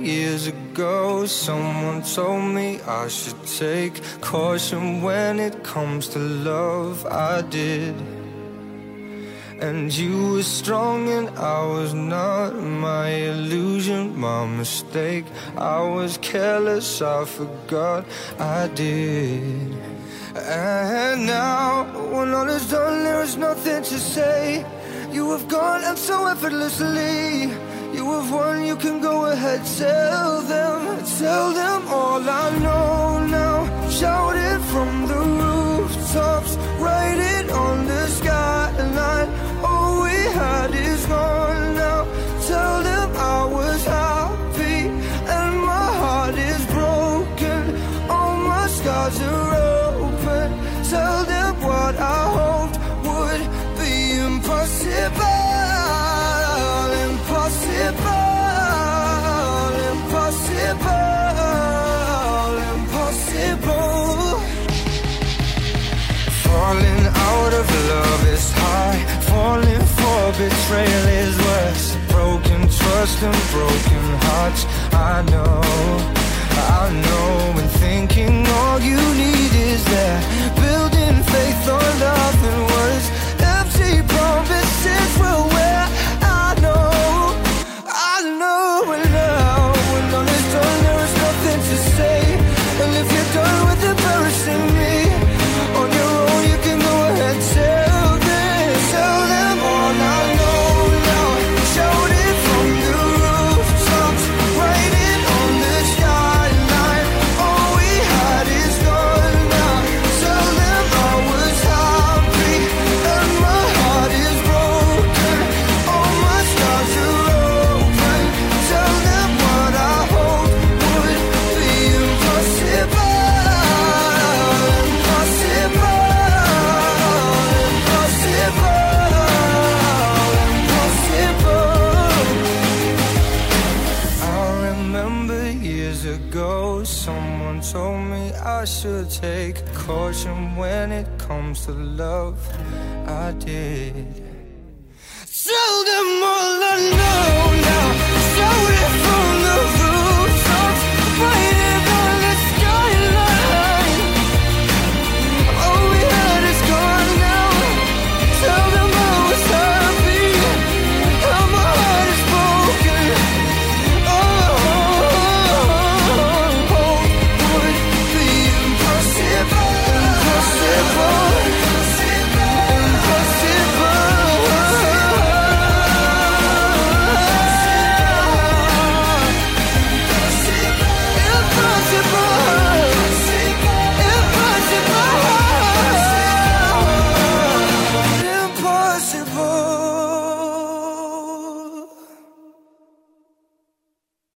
years ago, someone told me I should take caution when it comes to love. I did. And you were strong and I was not. My illusion, my mistake. I was careless, I forgot I did. And now, when all is done, there is nothing to say. You have gone and so effortlessly. You have won, you can go ahead, tell them all I know now. Shout it from the rooftops, write it on the skyline. All we had is gone now. Tell them I was happy and my heart is broken. All my scars are open. Tell them what I hoped would be impossible. Impossible. Falling out of love is high. Falling for betrayal is worse. Broken trust and broken hearts. I know. And thinking all you need is that. Building faith on nothing words. Empty promises will wear. I know. And now, when all is done, there is nothing to say. And if you're done with embarrassing me, on your own you can go ahead, tell them all I know now. Shout it from the rooftops, write it on the skyline. All we had is gone now. Tell them I was happy and my heart is broken. All my scars are open. Tell them what I hoped would be impossible. Someone told me I should take caution when it comes to love. I did. Tell them all I know now. Shout it from